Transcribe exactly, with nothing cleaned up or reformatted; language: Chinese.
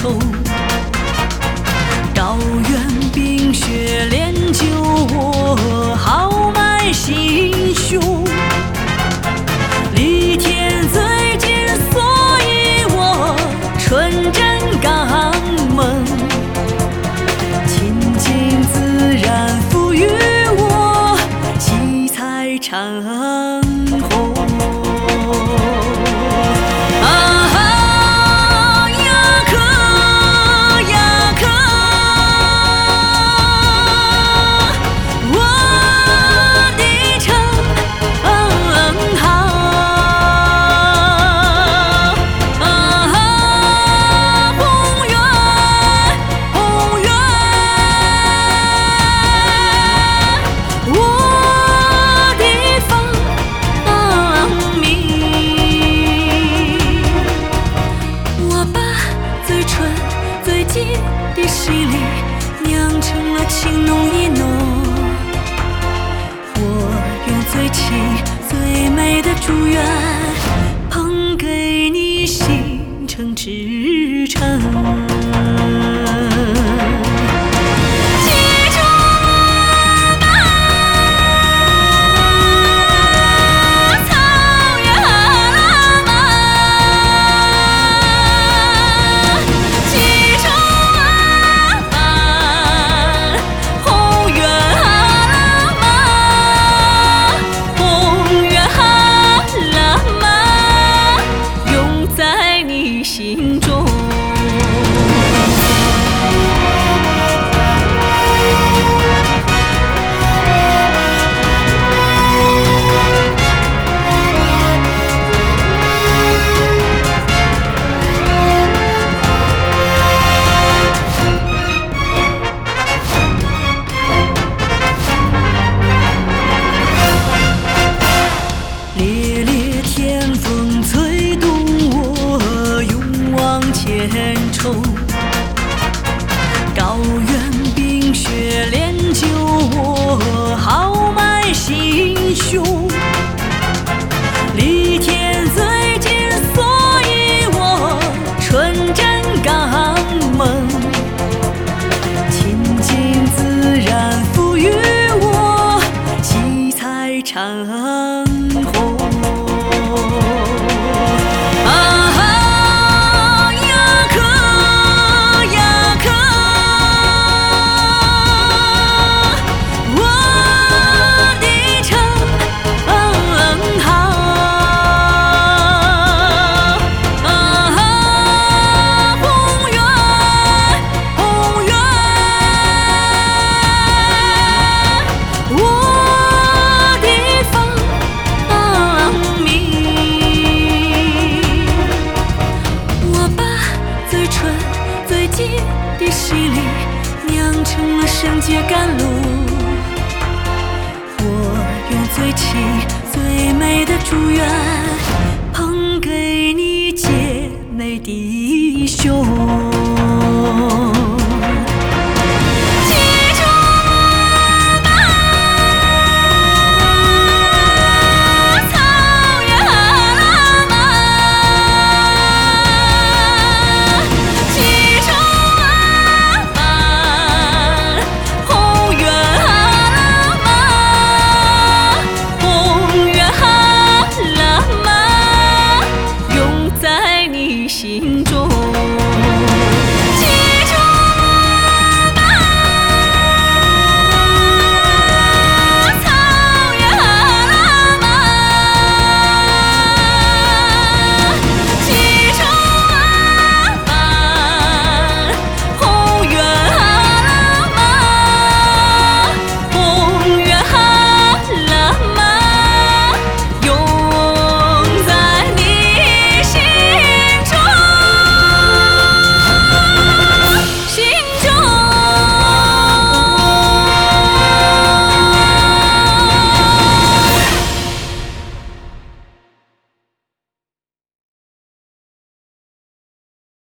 愁。高原冰雪练就我豪迈心胸，离天最近，所以我纯真刚猛。亲近自然赋予我七彩长虹。的洗礼酿成了情浓意浓，我用最亲最美的祝愿捧给你，心诚至诚。心中烈烈天风吹动我往前冲，高原冰雪练就我豪迈心胸，离天最近，所以我纯真刚猛。亲近自然赋予我七彩长虹。的洗礼酿成了圣洁甘露，我用最亲最美的祝愿捧给你姐妹弟兄。